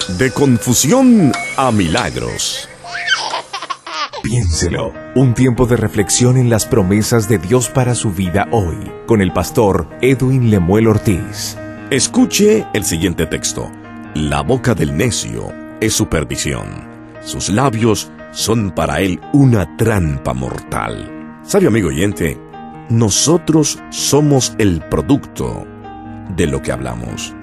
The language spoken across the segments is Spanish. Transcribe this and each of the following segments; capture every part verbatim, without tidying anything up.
De confusión a milagros. Piénselo. Un tiempo de reflexión en las promesas de Dios para su vida hoy, con el pastor Edwin Lemuel Ortiz. Escuche el siguiente texto. La boca del necio es su perdición. Sus labios son para él una trampa mortal. ¿Sabe, amigo oyente? Nosotros somos el producto de lo que hablamos.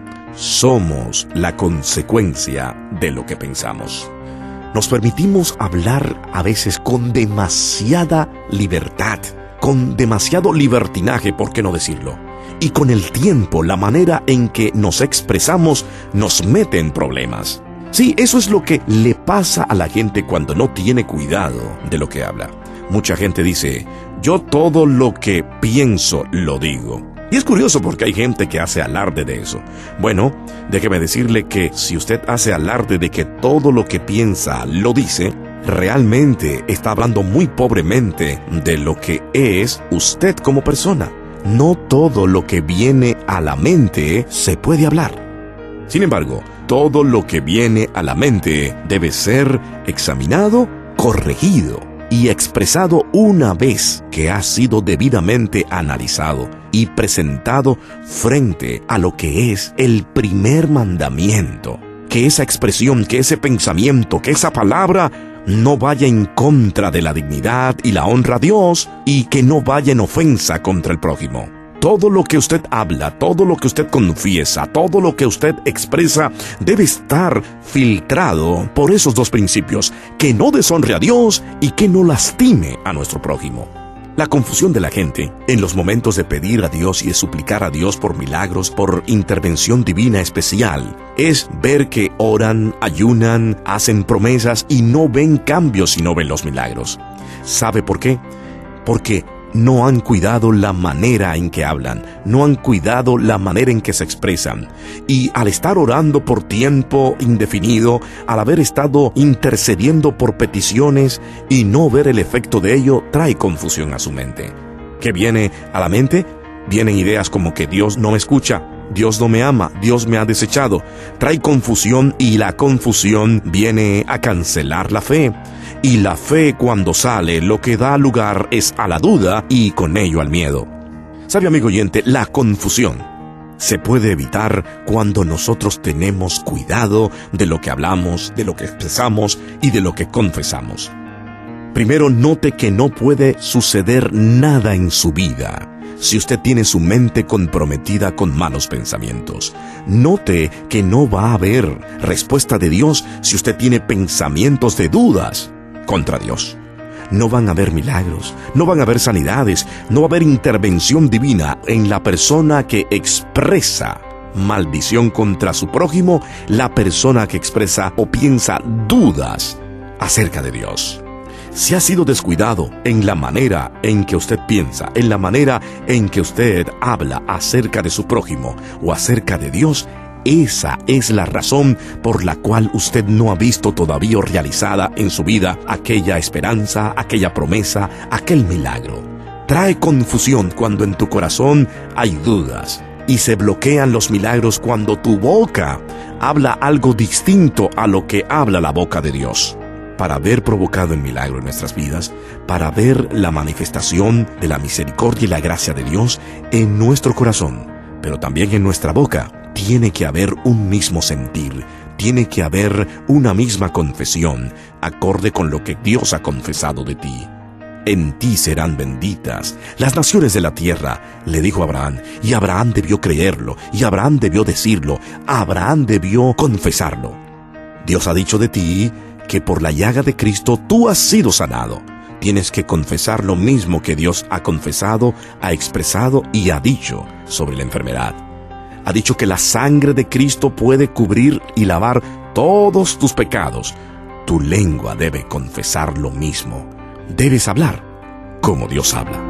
Somos la consecuencia de lo que pensamos. Nos permitimos hablar a veces con demasiada libertad, con demasiado libertinaje, ¿por qué no decirlo? Y con el tiempo, la manera en que nos expresamos nos mete en problemas. Sí, eso es lo que le pasa a la gente cuando no tiene cuidado de lo que habla. Mucha gente dice, yo todo lo que pienso lo digo. Y es curioso porque hay gente que hace alarde de eso. Bueno, déjeme decirle que si usted hace alarde de que todo lo que piensa lo dice, realmente está hablando muy pobremente de lo que es usted como persona. No todo lo que viene a la mente se puede hablar. Sin embargo, todo lo que viene a la mente debe ser examinado, corregido y expresado una vez que ha sido debidamente analizado y presentado frente a lo que es el primer mandamiento. Que esa expresión, que ese pensamiento, que esa palabra no vaya en contra de la dignidad y la honra a Dios y que no vaya en ofensa contra el prójimo. Todo lo que usted habla, todo lo que usted confiesa, todo lo que usted expresa debe estar filtrado por esos dos principios, que no deshonre a Dios y que no lastime a nuestro prójimo. La confusión de la gente en los momentos de pedir a Dios y de suplicar a Dios por milagros, por intervención divina especial, es ver que oran, ayunan, hacen promesas y no ven cambios y no ven los milagros. ¿Sabe por qué? Porque no han cuidado la manera en que hablan, no han cuidado la manera en que se expresan. Y al estar orando por tiempo indefinido, al haber estado intercediendo por peticiones y no ver el efecto de ello, trae confusión a su mente. ¿Qué viene a la mente? Vienen ideas como que Dios no me escucha, Dios no me ama, Dios me ha desechado. Trae confusión y la confusión viene a cancelar la fe. Y la fe, cuando sale, lo que da lugar es a la duda y con ello al miedo. ¿Sabe, amigo oyente? La confusión se puede evitar cuando nosotros tenemos cuidado de lo que hablamos, de lo que expresamos y de lo que confesamos. Primero, note que no puede suceder nada en su vida si usted tiene su mente comprometida con malos pensamientos. Note que no va a haber respuesta de Dios si usted tiene pensamientos de dudas contra Dios. No van a haber milagros, no van a haber sanidades, no va a haber intervención divina en la persona que expresa maldición contra su prójimo, la persona que expresa o piensa dudas acerca de Dios. Si ha sido descuidado en la manera en que usted piensa, en la manera en que usted habla acerca de su prójimo o acerca de Dios, esa es la razón por la cual usted no ha visto todavía realizada en su vida aquella esperanza, aquella promesa, aquel milagro. Trae confusión cuando en tu corazón hay dudas y se bloquean los milagros cuando tu boca habla algo distinto a lo que habla la boca de Dios. Para haber provocado el milagro en nuestras vidas, para ver la manifestación de la misericordia y la gracia de Dios en nuestro corazón, pero también en nuestra boca, tiene que haber un mismo sentir, tiene que haber una misma confesión, acorde con lo que Dios ha confesado de ti. En ti serán benditas las naciones de la tierra, le dijo Abraham, y Abraham debió creerlo, y Abraham debió decirlo, Abraham debió confesarlo. Dios ha dicho de ti que por la llaga de Cristo tú has sido sanado. Tienes que confesar lo mismo que Dios ha confesado, ha expresado y ha dicho sobre la enfermedad. Ha dicho que la sangre de Cristo puede cubrir y lavar todos tus pecados. Tu lengua debe confesar lo mismo. Debes hablar como Dios habla.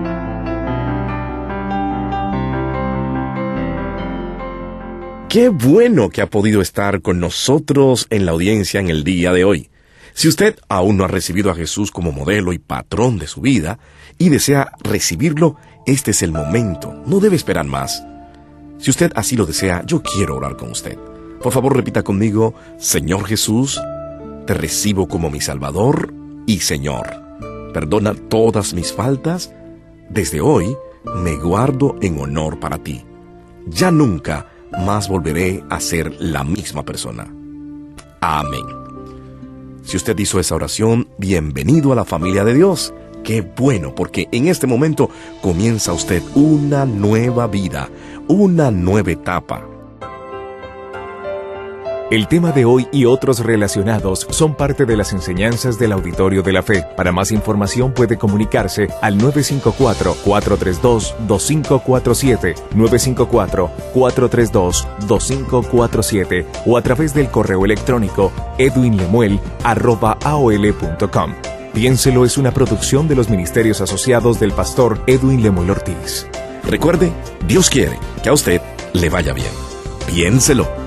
Qué bueno que ha podido estar con nosotros en la audiencia en el día de hoy. Si usted aún no ha recibido a Jesús como modelo y patrón de su vida y desea recibirlo, este es el momento. No debe esperar más. Si usted así lo desea, yo quiero orar con usted. Por favor, repita conmigo: Señor Jesús, te recibo como mi Salvador y Señor. Perdona todas mis faltas. Desde hoy me guardo en honor para ti. Ya nunca más volveré a ser la misma persona. Amén. Si usted hizo esa oración, bienvenido a la familia de Dios. Qué bueno, porque en este momento comienza usted una nueva vida, una nueva etapa. El tema de hoy y otros relacionados son parte de las enseñanzas del Auditorio de la Fe. Para más información puede comunicarse al nueve cinco cuatro, cuatro tres dos, dos cinco cuatro siete, nueve cinco cuatro, cuatro tres dos, dos cinco cuatro siete o a través del correo electrónico edwinlemuel arroba a o l punto com. Piénselo es una producción de los ministerios asociados del pastor Edwin Lemuel Ortiz. Recuerde, Dios quiere que a usted le vaya bien. Piénselo.